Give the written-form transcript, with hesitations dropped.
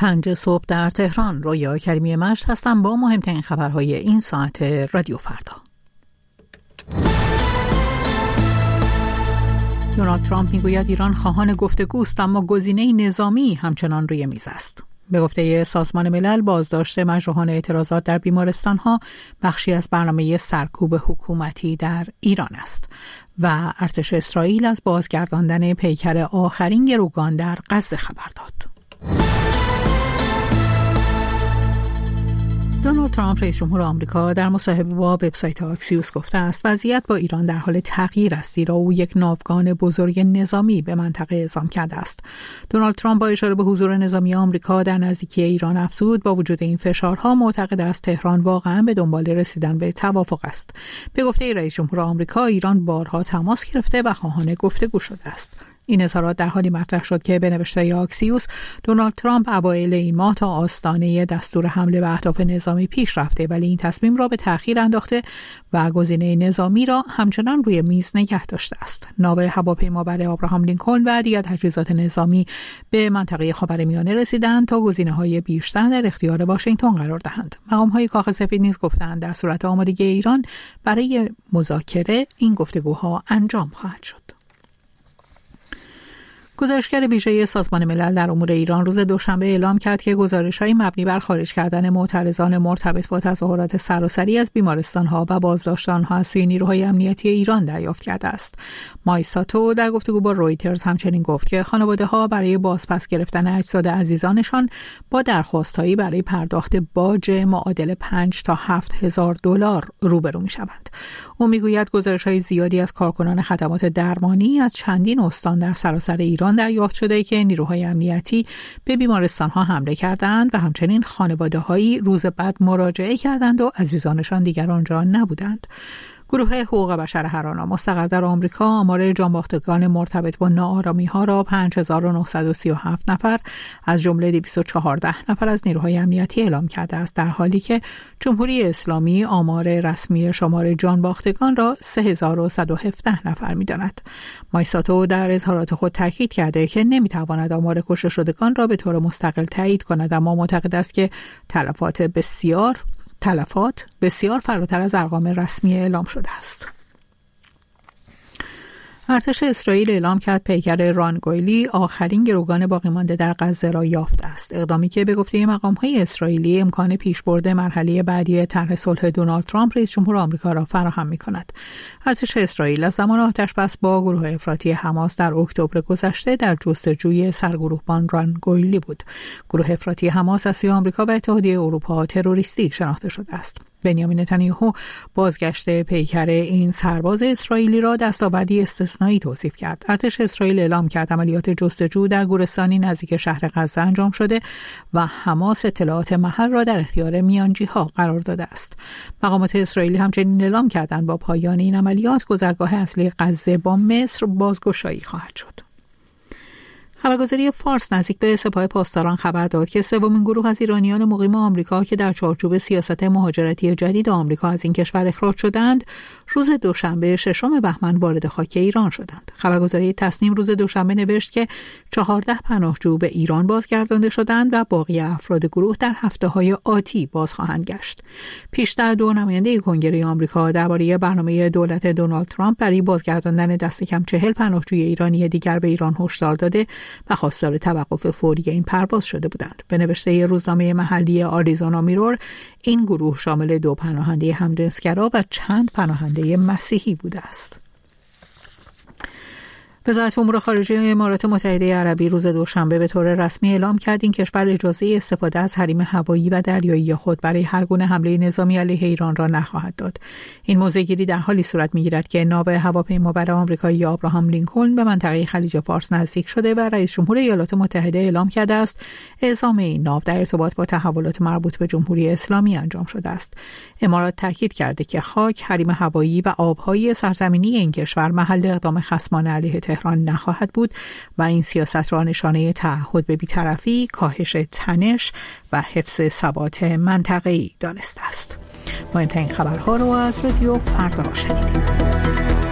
5 صبح در تهران. رویا کریمی مشت هستم با مهمترین خبرهای این ساعت رادیو فردا. دونالد ترامپ میگوید ایران خواهان گفتگوست، اما گزینه نظامی همچنان روی میز است. به گفته سازمان ملل، بازداشت مجروحان اعتراضات در بیمارستان‌ها بخشی از برنامه سرکوب حکومتی در ایران است و ارتش اسرائیل از بازگرداندن پیکر آخرین گروگان در غزه خبر داد. دونالد ترامپ رئیس جمهور آمریکا در مصاحبه با وبسایت آکسیوس گفته است وضعیت با ایران در حال تغییر است، زیرا او یک ناوگان بزرگ نظامی به منطقه اعزام کرده است. دونالد ترامپ با اشاره به حضور نظامی آمریکا در نزدیکی ایران افزود با وجود این فشارها معتقد است تهران واقعا به دنبال رسیدن به توافق است. به گفته رئیس جمهور آمریکا، ایران بارها تماس گرفته و خواهان گفتگو شده است. این اظهارات در حالی مطرح شد که به نوشته آکسیوس، دونالد ترامپ اوایل این ماه تا آستانه دستور حمله به اهداف نظامی پیش رفته، ولی این تصمیم را به تأخیر انداخته و گزینه نظامی را همچنان روی میز نگه داشته است. ناو هواپیمابر ابراهام لینکلن و دیگر تجهیزات نظامی به منطقه خاورمیانه رسیدند تا گزینه‌های بیشتر در اختیار واشنگتن قرار دهند. مقام‌های کاخ سفید نیز گفتند در صورت آمادگی ایران برای مذاکره این گفتگوها انجام خواهد شد. گزارشگر ویژه سازمان ملل در امور ایران روز دوشنبه اعلام کرد که گزارش‌های مبنی بر خارج کردن معترضان مرتبط با تظاهرات سراسری از بیمارستان‌ها و بازداشت آنها از سوی نیروهای امنیتی ایران دریافت کرده است. مایساتو در گفتگو با رویترز همچنین گفت که خانواده‌ها برای بازپس گرفتن اجساد عزیزانشان با درخواست‌هایی برای پرداخت باج معادل 5 تا 7,000 دلار روبرو می‌شوند. او می‌گوید گزارش‌های زیادی از کارکنان خدمات درمانی از چندین استان در سراسر ایران دریافت شده که نیروهای امنیتی به بیمارستان‌ها حمله کردند و همچنین خانواده‌هایی روز بعد مراجعه کردند و عزیزانشان دیگر آنجا نبودند. گروه حقوق بشر هرانا مستقر در آمریکا آمار جانباختگان مرتبط با ناآرامی‌ها را 5937 نفر از جمله 214 نفر از نیروهای امنیتی اعلام کرده است، در حالی که جمهوری اسلامی آمار رسمی شمار جانباختگان را 3117 نفر می‌داند. مایساتو در اظهارات خود تاکید کرده که نمی‌تواند آمار کشته شدگان را به طور مستقل تایید کند، اما معتقد است که تلفات بسیار فراتر از ارقام رسمی اعلام شده است. ارتش اسرائیل اعلام کرد پیکر ران گویلی آخرین گروگان باقی مانده در غزه را یافته است، اقدامی که به گفته مقام‌های اسرائیلی امکان پیشبرد مرحله بعدی طرح صلح دونالد ترامپ رئیس جمهور آمریکا را فراهم می‌کند. ارتش اسرائیل از زمان آتش‌بس با گروه افراطی حماس در اکتبر گذشته در جستجوی سرگروهبان ران گویلی بود. گروه افراطی حماس از سوی آمریکا و اتحادیه اروپا تروریستی شناخته شده است. بنیامین نتانیاهو بازگشت پیکر این سرباز اسرائیلی را دستاوردی استثنایی توصیف کرد. ارتش اسرائیل اعلام کرد عملیات جستجو در گورستانی نزدیک شهر غزه انجام شده و حماس اطلاعات محل را در اختیار میانجی‌ها قرار داده است. مقامات اسرائیلی همچنین اعلام کردند با پایان این عملیات گذرگاه اصلی غزه با مصر بازگشایی خواهد شد. خبرگزاری فارس نزدیک به سپاه پاسداران خبر داد که سومین گروه از ایرانیان مقیم آمریکا که در چارچوب سیاست مهاجرتی جدید آمریکا از این کشور اخراج شدند، روز دوشنبه 6 بهمن وارد خاک ایران شدند. خبرگزاری تصنیم روز دوشنبه نوشت که 14 پناهجو به ایران بازگردانده شدند و باقی افراد گروه در هفته‌های آتی باز خواهند گشت. پیشتر دو نماینده کنگره آمریکا درباره برنامه دولت دونالد ترامپ برای بازگرداندن دست کم 40 پناهجوی ایرانی دیگر به ایران هشدار داده و خواستار توقف فوری این پرواز شده بودند. به نوشته روزنامه محلی آریزونا میرور، این گروه شامل 2 پناهنده همجنسگرا و چند پناهنده مسیحی بوده است. وزارت امور خارجه امارات متحده عربی روز دوشنبه به طور رسمی اعلام کرد این کشور اجازه استفاده از حریم هوایی و دریایی خود برای هر گونه حمله نظامی علیه ایران را نخواهد داد. این موضع‌گیری در حالی صورت می‌گیرد که ناو هواپیمابر آمریکایی ابراهام لینکلن به منطقه خلیج فارس نزدیک شده و رئیس جمهور ایالات متحده اعلام کرده است اعزام این ناو در ارتباط با تحولات مربوط به جمهوری اسلامی انجام شده است. امارات تاکید کرده که خاک، حریم هوایی و آب‌های سرزمینی این کشور محل اقدام خصمانه علیه تهران نخواهد بود و این سیاست را نشانه تعهد به بی‌طرفی، کاهش تنش و حفظ ثبات منطقه‌ای دانسته است. مهمترین خبرها رو از رادیو فردا شنیدید.